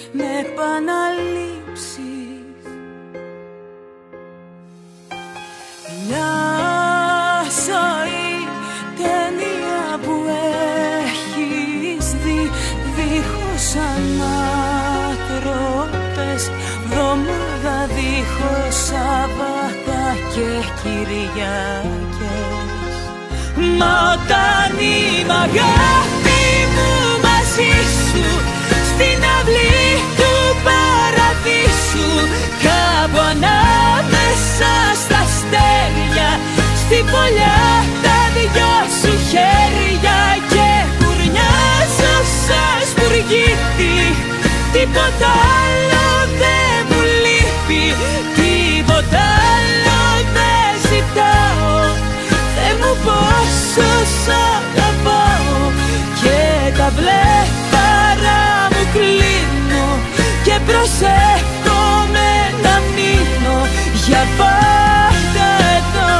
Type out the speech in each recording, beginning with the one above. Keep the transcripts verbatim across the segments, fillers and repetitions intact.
με επαναλήψεις. Μια ζωή ταινία που έχεις δει, δίχως ανάτροπες, βδομάδα δίχως Σάββατα και Κυριακές. Μα όταν είμαι αγάπη μου μαζί σου, στην αυλή του παραδείσου, κάπου ανάμεσα στα αστέρια, στη φωλιά τα δυο σου χέρια, και κουρνιάζω σαν σπουργίτη, τίποτα άλλο δεν μου λείπει, τίποτα άλλο δεν ζητάω. Θεέ μου πόσο σ' αγαπάω, και τα βλέμματα μου κλείνω και προσεύχομαι να μείνω για πάντα εδώ.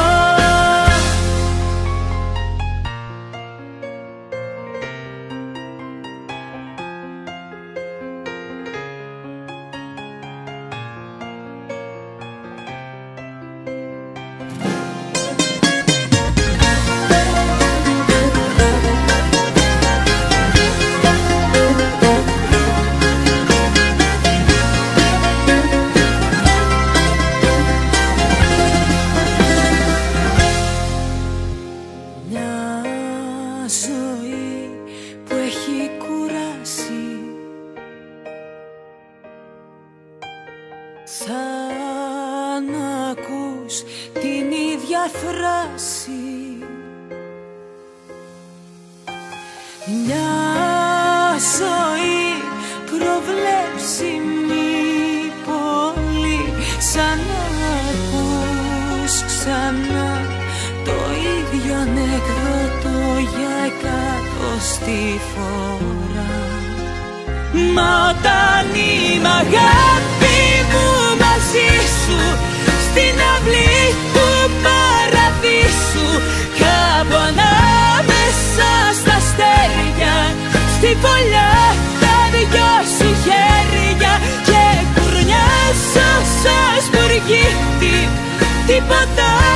Σαν να ακούς την ίδια φράση, μια ζωή προβλέψιμη πολύ, σαν να ακούς ξανά το ίδιο ανέκδοτο για εκατοστή φορά. Μα όταν είμαι αγάπη μου μαζί σου, στην αυλή του παραδείσου, κάπου ανάμεσα στα αστέρια, στη φωλιά τα δυο σου χέρια, και κουρνιάζω σαν σπουργίτη, τίποτα